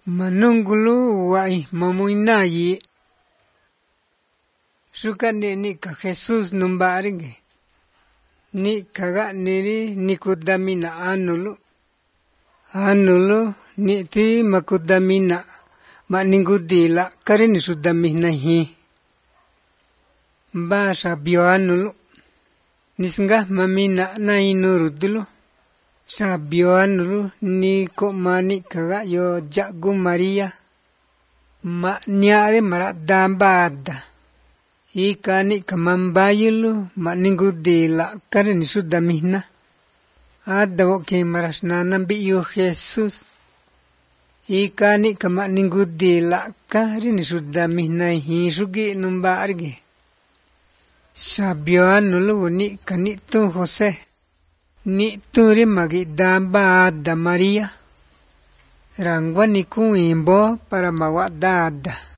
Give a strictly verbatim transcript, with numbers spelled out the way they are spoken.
manungulu wai mamuinayi sukane ni ka Jesus numbaringe ni kaga niri nikudamina anulu anulu ni ti makudamina maningudila karini sudamina hi basa bio anulu nisnga mamina na inurudulu sabio anulu ni ko mani kaga yo jagu Maria ma nyare mara dambada ikani kamambayulu maningudila karini sudamina adawo ke marasna nambiyo Jesus ikani kamaningudila karini sudamina hi sugi numbarge sabio anulu ni kanito Jose ni turi magi dambada Maria rangwa ni kuimbo para mawadada